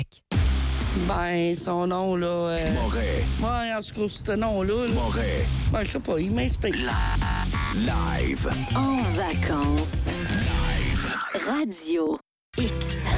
Ben, son nom, là... Moret. Ouais, en tout cas, ce nom-là... Moret. Ben, je sais pas, il m'inspire. Live. En vacances. Radio X.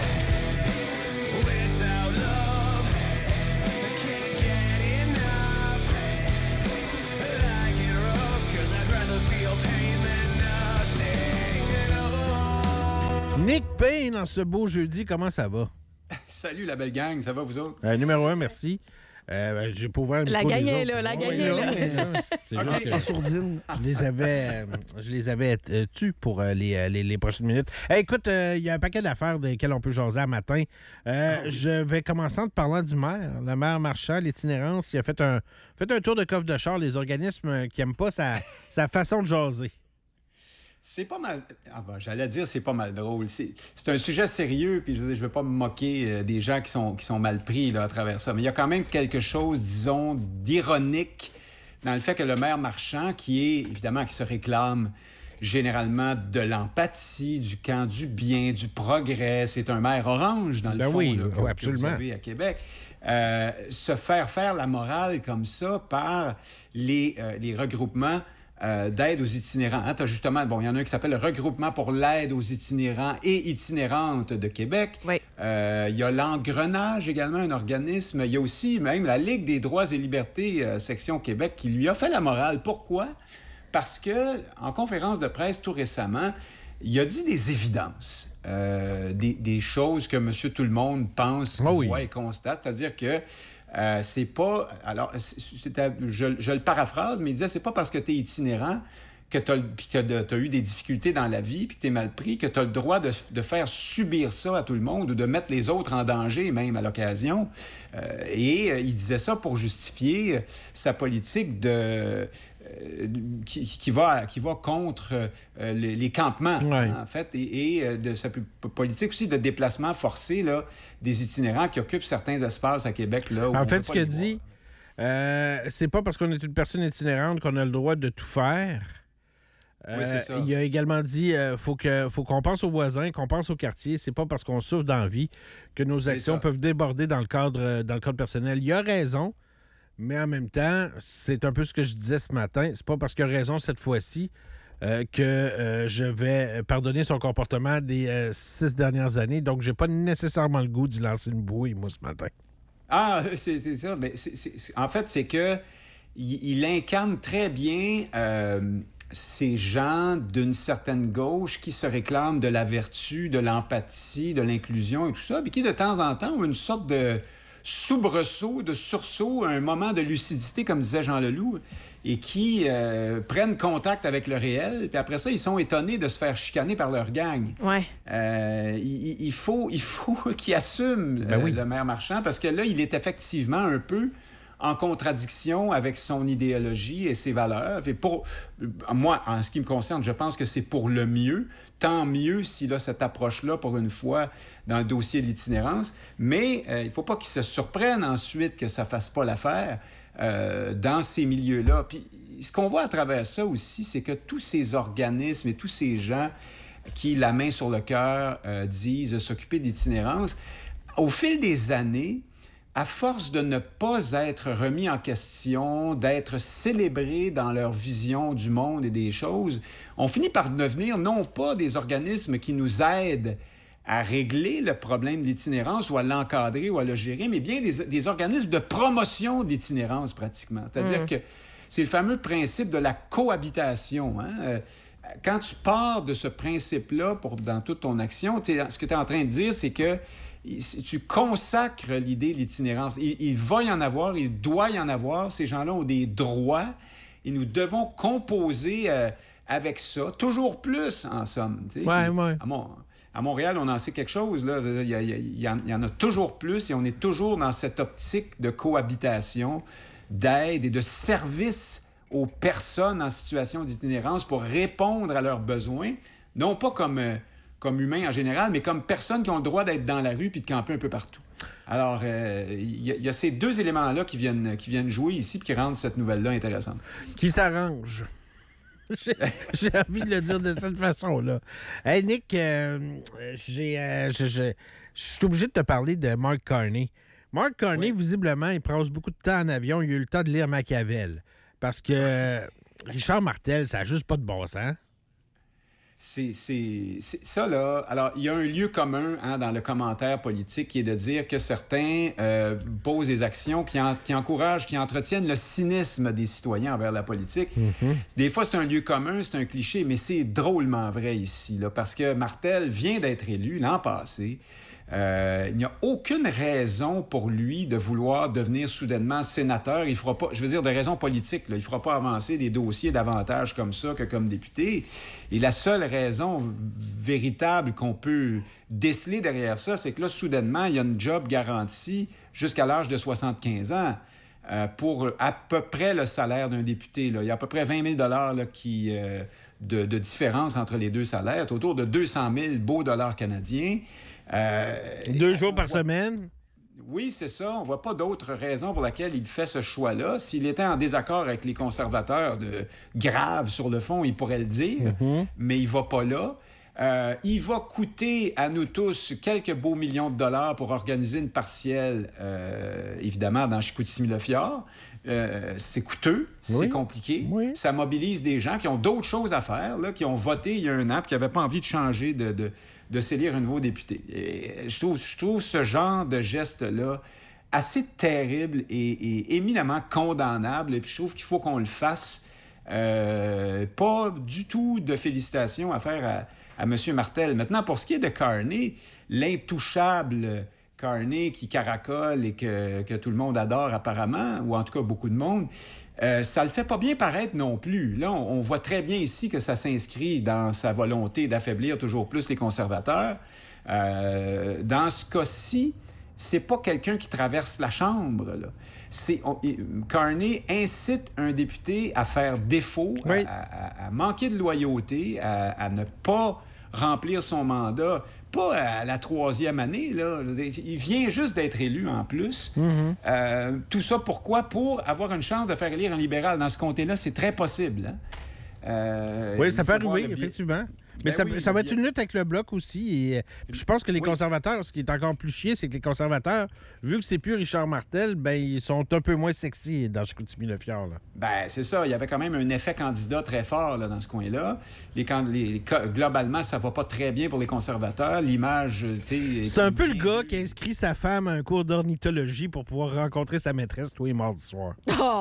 Nick Payne en ce beau jeudi, comment ça va? Salut la belle gang, ça va vous autres? Numéro 1, merci. J'ai pas ouvert le micro La des gang est autres. là, la gang Ouais, est là. C'est juste que Sourdine. je les avais tus pour les prochaines minutes. Hey, écoute, il y a un paquet d'affaires desquelles on peut jaser à matin. Je vais commencer en te parlant du maire. Le maire Marchand, l'itinérance, il a fait un tour de coffre de char. Les organismes qui n'aiment pas sa façon de jaser. C'est pas mal... j'allais dire c'est pas mal drôle. C'est un sujet sérieux, puis je veux pas me moquer des gens qui sont mal pris là, à travers ça. Mais il y a quand même quelque chose, disons, d'ironique dans le fait que le maire Marchand, qui se réclame généralement de l'empathie, du camp du bien, du progrès, c'est un maire orange, dans le fond, oui, là, que absolument. vous avez à Québec, se faire la morale comme ça par les regroupements d'aide aux itinérants. Hein, il y en a un qui s'appelle le Regroupement pour l'aide aux itinérants et itinérantes de Québec. Oui. Il y a l'Engrenage également, un organisme. Il y a aussi même la Ligue des droits et libertés, section Québec, qui lui a fait la morale. Pourquoi? Parce que en conférence de presse tout récemment, il a dit des évidences, des choses que Monsieur Tout-le-Monde pense, voit et constate. C'est-à-dire que c'est pas... Alors, je le paraphrase, mais il disait, c'est pas parce que tu es itinérant que tu as eu des difficultés dans la vie puis que tu es mal pris, que tu as le droit de faire subir ça à tout le monde ou de mettre les autres en danger, même à l'occasion. Il disait ça pour justifier sa politique qui va contre les campements, en fait, et de sa politique aussi de déplacement forcé là, des itinérants qui occupent certains espaces à Québec. Là, où en fait, ce qu'il dit, c'est pas parce qu'on est une personne itinérante qu'on a le droit de tout faire. Oui, c'est ça. Il a également dit faut qu'on pense aux voisins, qu'on pense au quartier. C'est pas parce qu'on souffre d'envie que nos actions peuvent déborder dans le cadre personnel. Il a raison, mais en même temps, c'est un peu ce que je disais ce matin. C'est pas parce qu'il a raison cette fois-ci que je vais pardonner son comportement des 6 dernières années. Donc, j'ai pas nécessairement le goût d'y lancer une bouille, moi, ce matin. Ah, c'est ça. Mais en fait, c'est que il incarne très bien... ces gens d'une certaine gauche qui se réclament de la vertu, de l'empathie, de l'inclusion et tout ça, puis qui, de temps en temps, ont une sorte de soubresaut, de sursaut, un moment de lucidité, comme disait Jean Leloup, et qui prennent contact avec le réel, puis après ça, ils sont étonnés de se faire chicaner par leur gang. Ouais. Il faut qu'ils assument le maire Marchand, parce que là, il est effectivement un peu en contradiction avec son idéologie et ses valeurs. Et moi, en ce qui me concerne, je pense que c'est pour le mieux. Tant mieux s'il a cette approche-là, pour une fois, dans le dossier de l'itinérance. Mais il ne faut pas qu'il se surprenne ensuite que ça ne fasse pas l'affaire dans ces milieux-là. Puis ce qu'on voit à travers ça aussi, c'est que tous ces organismes et tous ces gens qui, la main sur le cœur, disent s'occuper d'itinérance, au fil des années, à force de ne pas être remis en question, d'être célébrés dans leur vision du monde et des choses, on finit par devenir non pas des organismes qui nous aident à régler le problème d'itinérance ou à l'encadrer ou à le gérer, mais bien des organismes de promotion d'itinérance pratiquement. C'est-à-dire que c'est le fameux principe de la cohabitation. Hein? Quand tu pars de ce principe-là dans toute ton action, ce que tu es en train de dire, c'est que tu consacres l'idée de l'itinérance. Il va y en avoir, il doit y en avoir. Ces gens-là ont des droits et nous devons composer avec ça. Toujours plus, en somme. Ouais. À Montréal, on en sait quelque chose. Là. Il y en a toujours plus et on est toujours dans cette optique de cohabitation, d'aide et de service aux personnes en situation d'itinérance pour répondre à leurs besoins, non pas comme humains en général, mais comme personnes qui ont le droit d'être dans la rue puis de camper un peu partout. Alors, il y a ces deux éléments-là qui viennent jouer ici puis qui rendent cette nouvelle-là intéressante. Qui s'arrange. J'ai envie de le dire de cette façon-là. Hey, Nick, Je suis obligé de te parler de Mark Carney. Mark Carney, visiblement, il passe beaucoup de temps en avion. Il a eu le temps de lire Machiavel. Parce que Richard Martel, ça n'a juste pas de bon sens. C'est ça, là. Alors, il y a un lieu commun dans le commentaire politique qui est de dire que certains posent des actions qui encouragent, qui entretiennent le cynisme des citoyens envers la politique. Des fois, c'est un lieu commun, c'est un cliché, mais c'est drôlement vrai ici, là, parce que Martel vient d'être élu l'an passé. Il n'y a aucune raison pour lui de vouloir devenir soudainement sénateur. Il fera pas, je veux dire, de raison politique, là, il ne fera pas avancer des dossiers davantage comme ça que comme député. Et la seule raison véritable qu'on peut déceler derrière ça, c'est que là, soudainement, il y a une job garantie jusqu'à l'âge de 75 ans. Pour à peu près le salaire d'un député. Là. Il y a à peu près 20 000 là, de différence entre les deux salaires. C'est autour de 200 000 beaux dollars canadiens. 2 jours par semaine? Oui, c'est ça. On ne voit pas d'autre raison pour laquelle il fait ce choix-là. S'il était en désaccord avec les conservateurs grave sur le fond, il pourrait le dire, mais il ne va pas là. Il va coûter à nous tous quelques beaux millions de dollars pour organiser une partielle, évidemment, dans Chicoutimi-Le-Fjord. C'est coûteux, c'est compliqué. Ça mobilise des gens qui ont d'autres choses à faire, là, qui ont voté il y a un an et qui n'avaient pas envie de changer, de s'élire un nouveau député. Et je trouve ce genre de geste-là assez terrible et éminemment condamnable. Et puis je trouve qu'il faut qu'on le fasse. Pas du tout de félicitations à faire à M. Martel. Maintenant, pour ce qui est de Carney, l'intouchable Carney qui caracole et que tout le monde adore apparemment, ou en tout cas beaucoup de monde, ça le fait pas bien paraître non plus. Là, on voit très bien ici que ça s'inscrit dans sa volonté d'affaiblir toujours plus les conservateurs. Dans ce cas-ci, c'est pas quelqu'un qui traverse la Chambre, là. Carney incite un député à faire défaut, à manquer de loyauté, à ne pas remplir son mandat, pas à la 3e année, là. Il vient juste d'être élu en plus. Tout ça, pourquoi? Pour avoir une chance de faire élire un libéral. Dans ce comté-là, c'est très possible. Oui, ça peut arriver, effectivement. Mais ça va être une lutte avec le Bloc aussi. Et puis je pense que les conservateurs, ce qui est encore plus chier, c'est que les conservateurs, vu que c'est plus Richard Martel, ben ils sont un peu moins sexy dans Chicoutimi-Le-Fjord. Ben c'est ça. Il y avait quand même un effet candidat très fort là, dans ce coin-là. Globalement, ça va pas très bien pour les conservateurs. L'image, tu sais... C'est un peu le gars qui inscrit sa femme à un cours d'ornithologie pour pouvoir rencontrer sa maîtresse tous les mardis soirs.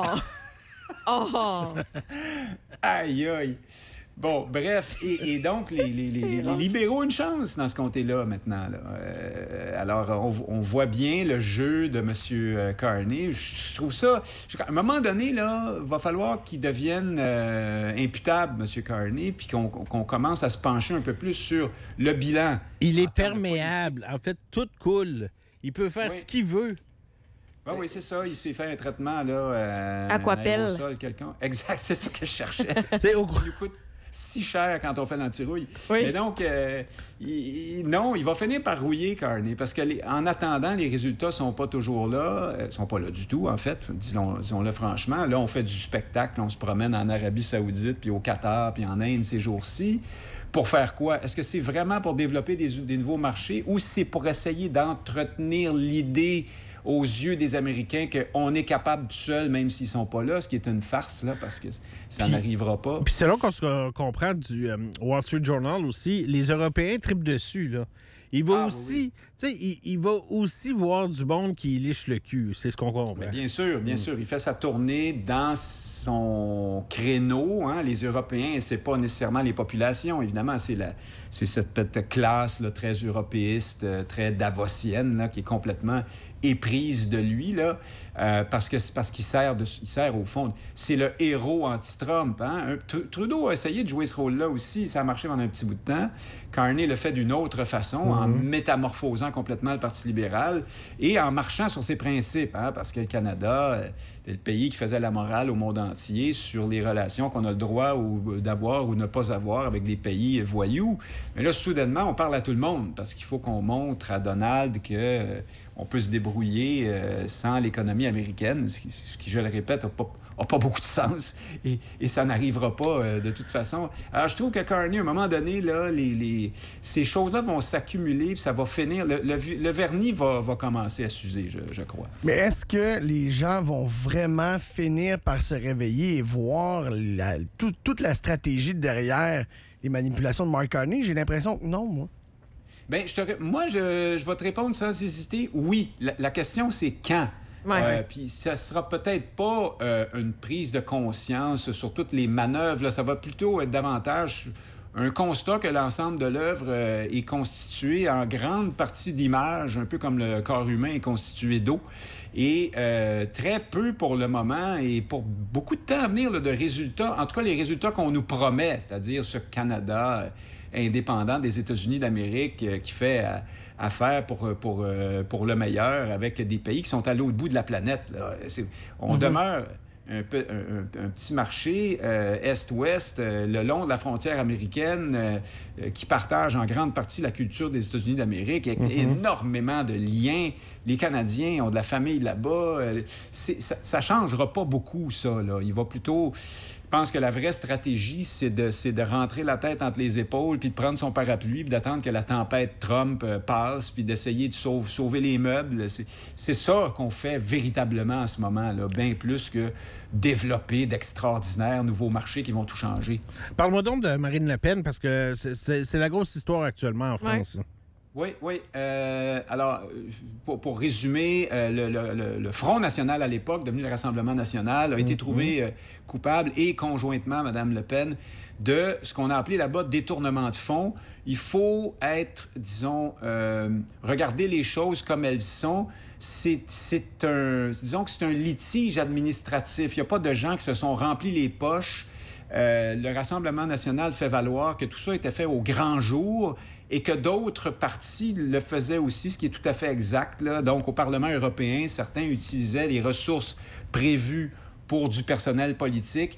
Oh! Aïe, aïe! Bon, bref, et donc, les libéraux ont une chance dans ce comté-là, maintenant. Là. Alors, on voit bien le jeu de M. Carney. Je trouve ça... À un moment donné, là, il va falloir qu'il devienne imputable, M. Carney, puis qu'on commence à se pencher un peu plus sur le bilan. Il est perméable. En fait, tout coule. Il peut faire ce qu'il veut. Ah oui, c'est ça. Il s'est fait un traitement, là... Aquapelle. Quelqu'un. Exact, c'est ça que je cherchais. C'est au qui nous coûte si cher quand on fait l'antirouille. Oui. Mais donc, il va finir par rouiller Carney, parce qu'en attendant, les résultats sont pas toujours là. Sont pas là du tout, en fait, disons-le franchement. Là, on fait du spectacle. On se promène en Arabie Saoudite, puis au Qatar, puis en Inde ces jours-ci. Pour faire quoi? Est-ce que c'est vraiment pour développer des nouveaux marchés ou c'est pour essayer d'entretenir l'idée aux yeux des Américains qu'on est capable tout seul, même s'ils sont pas là, ce qui est une farce, là, parce que ça n'arrivera pas. Puis selon qu'on se comprend du Wall Street Journal aussi, les Européens trippent dessus, là. Il va il va aussi voir du monde qui liche le cul. C'est ce qu'on comprend. Mais bien sûr. Il fait sa tournée dans son créneau. Hein. Les Européens, c'est pas nécessairement les populations. Évidemment, c'est cette classe là, très européiste, très davosienne, là, qui est complètement éprise de lui, là, parce qu'il sert au fond. C'est le héros anti-Trump. Hein? Trudeau a essayé de jouer ce rôle-là aussi. Ça a marché pendant un petit bout de temps. Carney le fait d'une autre façon, en métamorphosant complètement le Parti libéral et en marchant sur ses principes, hein, parce que le Canada était le pays qui faisait la morale au monde entier sur les relations qu'on a le droit d'avoir ou ne pas avoir avec des pays voyous. Mais là, soudainement, on parle à tout le monde parce qu'il faut qu'on montre à Donald que on peut se débrouiller sans l'économie américaine, ce qui, je le répète, n'a pas beaucoup de sens et ça n'arrivera pas de toute façon. Alors, je trouve que Carney, à un moment donné, là, ces choses-là vont s'accumuler puis ça va finir. Le vernis va commencer à s'user, je crois. Mais est-ce que les gens vont vraiment finir par se réveiller et voir toute la stratégie derrière les manipulations de Mark Carney? J'ai l'impression que non, moi. Bien, moi, je vais te répondre sans hésiter. Oui. La question, c'est quand? Ouais. Puis ça sera peut-être pas une prise de conscience sur toutes les manœuvres. Là. Ça va plutôt être davantage un constat que l'ensemble de l'œuvre est constitué en grande partie d'images, un peu comme le corps humain est constitué d'eau. Et très peu pour le moment et pour beaucoup de temps à venir là, de résultats, en tout cas les résultats qu'on nous promet, c'est-à-dire ce Canada indépendant des États-Unis d'Amérique qui fait affaire pour le meilleur avec des pays qui sont à l'autre bout de la planète. Là. On demeure un petit marché est-ouest le long de la frontière américaine qui partage en grande partie la culture des États-Unis d'Amérique avec énormément de liens. Les Canadiens ont de la famille là-bas. Ça ne changera pas beaucoup, ça. Là. Il va plutôt... Je pense que la vraie stratégie, c'est de rentrer la tête entre les épaules, puis de prendre son parapluie, puis d'attendre que la tempête Trump passe, puis d'essayer de sauver les meubles. C'est ça qu'on fait véritablement en ce moment, là, bien plus que développer d'extraordinaires nouveaux marchés qui vont tout changer. Parle-moi donc de Marine Le Pen, parce que c'est la grosse histoire actuellement en France. Ouais. Oui. Alors, pour résumer, le Front national à l'époque, devenu le Rassemblement national, a été trouvé coupable et conjointement, Mme Le Pen, de ce qu'on a appelé là-bas détournement de fonds. Il faut être, disons, regarder les choses comme elles sont. Disons que c'est un litige administratif. Il n'y a pas de gens qui se sont remplis les poches. Le Rassemblement national fait valoir que tout ça était fait au grand jour et que d'autres partis le faisaient aussi, ce qui est tout à fait exact. Là. Donc, au Parlement européen, certains utilisaient les ressources prévues pour du personnel politique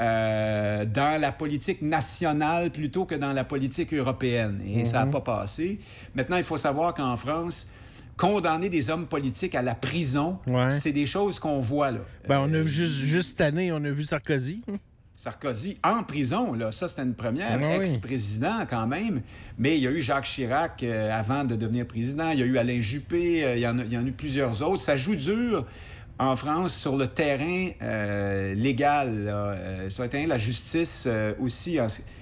dans la politique nationale plutôt que dans la politique européenne. Et ça n'a pas passé. Maintenant, il faut savoir qu'en France, condamner des hommes politiques à la prison, c'est des choses qu'on voit. Là. On a vu juste cette année, on a vu Sarkozy. Sarkozy en prison, là, ça, c'était une première. Ex-président, quand même. Mais il y a eu Jacques Chirac avant de devenir président. Il y a eu Alain Juppé. Il y en a eu plusieurs autres. Ça joue dur en France sur le terrain légal. Sur le terrain de la justice aussi.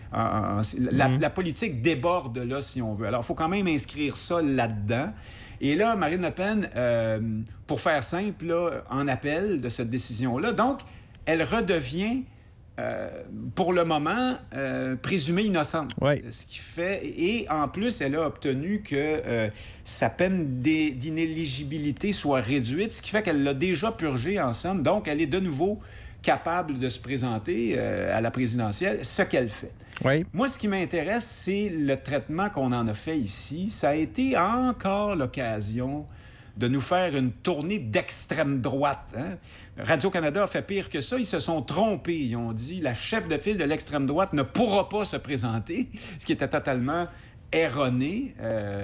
La politique déborde, là, si on veut. Alors, il faut quand même inscrire ça là-dedans. Et là, Marine Le Pen, pour faire simple, là, en appel de cette décision-là. Donc, elle redevient... pour le moment, présumée innocente. Ce qui fait... Et en plus, elle a obtenu que sa peine d'inéligibilité soit réduite, ce qui fait qu'elle l'a déjà purgée, en somme. Donc, elle est de nouveau capable de se présenter à la présidentielle, ce qu'elle fait. Moi, ce qui m'intéresse, c'est le traitement qu'on en a fait ici. Ça a été encore l'occasion de nous faire une tournée d'extrême droite. Hein? Radio-Canada a fait pire que ça. Ils se sont trompés. Ils ont dit la chef de file de l'extrême droite ne pourra pas se présenter, ce qui était totalement erroné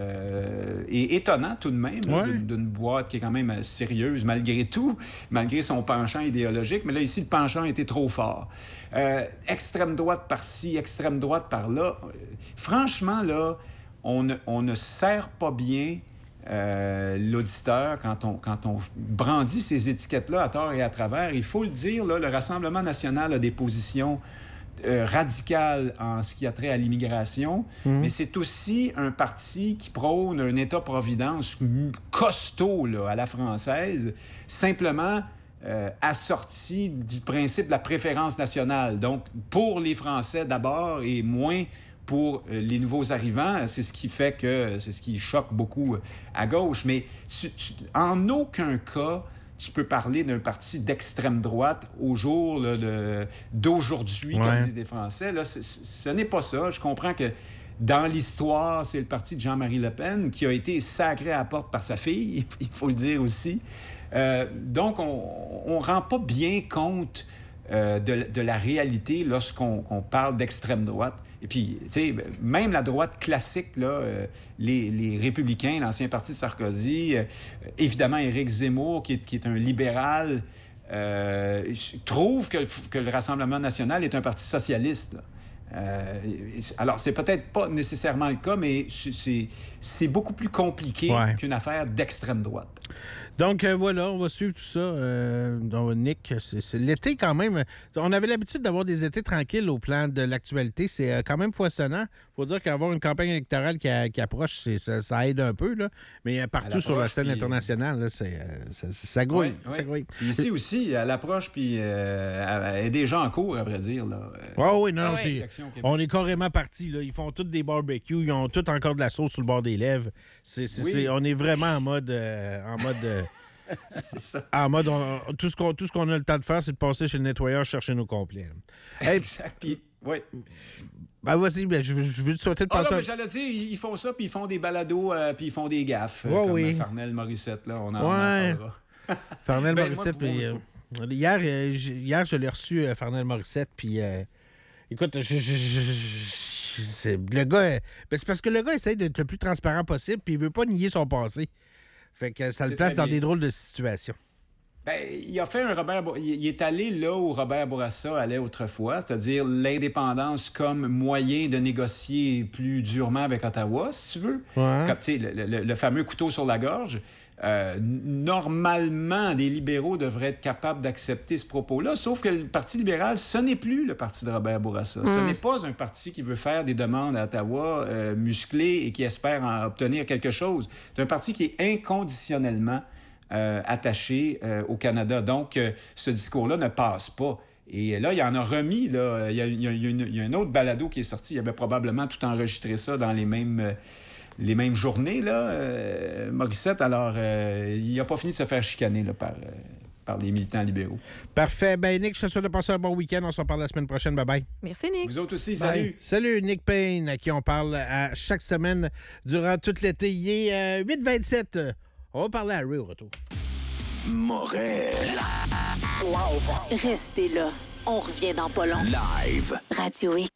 et étonnant tout de même, d'une boîte qui est quand même sérieuse malgré tout, malgré son penchant idéologique. Mais là, ici, le penchant était trop fort. Extrême droite par-ci, extrême droite par-là. Franchement, là, on ne sert pas bien l'auditeur, quand on brandit ces étiquettes-là à tort et à travers. Il faut le dire, là, le Rassemblement national a des positions radicales en ce qui a trait à l'immigration, mais c'est aussi un parti qui prône un État-providence costaud là, à la française, simplement assorti du principe de la préférence nationale. Donc, pour les Français d'abord et moins pour les nouveaux arrivants, c'est ce qui fait que c'est ce qui choque beaucoup à gauche. Mais en aucun cas, tu peux parler d'un parti d'extrême droite au jour là, d'aujourd'hui, comme disent les Français. Là, ce n'est pas ça. Je comprends que dans l'histoire, c'est le parti de Jean-Marie Le Pen qui a été sacré à la porte par sa fille, il faut le dire aussi. Donc, on ne rend pas bien compte de la réalité lorsqu'on parle d'extrême droite. Et puis, tu sais, même la droite classique, là, les Républicains, l'ancien parti de Sarkozy, évidemment Éric Zemmour, qui est un libéral, trouve que le Rassemblement national est un parti socialiste, là. Alors, c'est peut-être pas nécessairement le cas, mais c'est beaucoup plus compliqué qu'une affaire d'extrême droite. Donc, voilà, on va suivre tout ça. Donc, Nick, c'est l'été quand même. On avait l'habitude d'avoir des étés tranquilles au plan de l'actualité. C'est quand même foisonnant. Il faut dire qu'avoir une campagne électorale qui approche, ça aide un peu, là. Mais partout sur la scène internationale, là, ça grouille. Oui. Ça grouille. Ici aussi, à l'approche, puis il y a des gens en cours, à vrai dire. On est carrément partis. Ils font tous des barbecues. Ils ont tous encore de la sauce sur le bord des lèvres. On est vraiment en mode... c'est ça. En mode, tout ce qu'on a le temps de faire, c'est de passer chez le nettoyeur chercher nos complets. Exact. Puis, oui. Ben, vas-y, je veux te souhaiter de passer... mais j'allais dire, ils font ça, puis ils font des balados, puis ils font des gaffes, comme Farnell Morissette, là, on en parlera. Farnell Morissette, puis... Hier, je l'ai reçu, Farnell Morissette, puis... écoute, le gars... c'est parce que le gars essaie d'être le plus transparent possible, puis il veut pas nier son passé. Fait que ça le place dans des drôles de situations. Ben, il a fait il est allé là où Robert Bourassa allait autrefois, c'est-à-dire l'indépendance comme moyen de négocier plus durement avec Ottawa, si tu veux. Ouais. Comme, tu sais, le fameux couteau sur la gorge. Normalement, des libéraux devraient être capables d'accepter ce propos-là, sauf que le Parti libéral, ce n'est plus le parti de Robert Bourassa. Ce n'est pas un parti qui veut faire des demandes à Ottawa musclées et qui espère en obtenir quelque chose. C'est un parti qui est inconditionnellement attaché au Canada. Donc, ce discours-là ne passe pas. Et là, il en a remis. Là, il y a un autre balado qui est sorti. Il avait probablement tout enregistré ça dans les mêmes journées, là, Morissette. Alors, il n'a pas fini de se faire chicaner là, par les militants libéraux. Parfait. Ben, Nick, je te souhaite de passer un bon week-end. On s'en parle la semaine prochaine. Bye-bye. Merci, Nick. Vous autres aussi. Bye. Salut. Salut, Nick Payne, à qui on parle à chaque semaine durant tout l'été. Il est 8h27. On va parler à Ray au retour. Morel. Restez là. On revient dans pas long. Live. Radio X.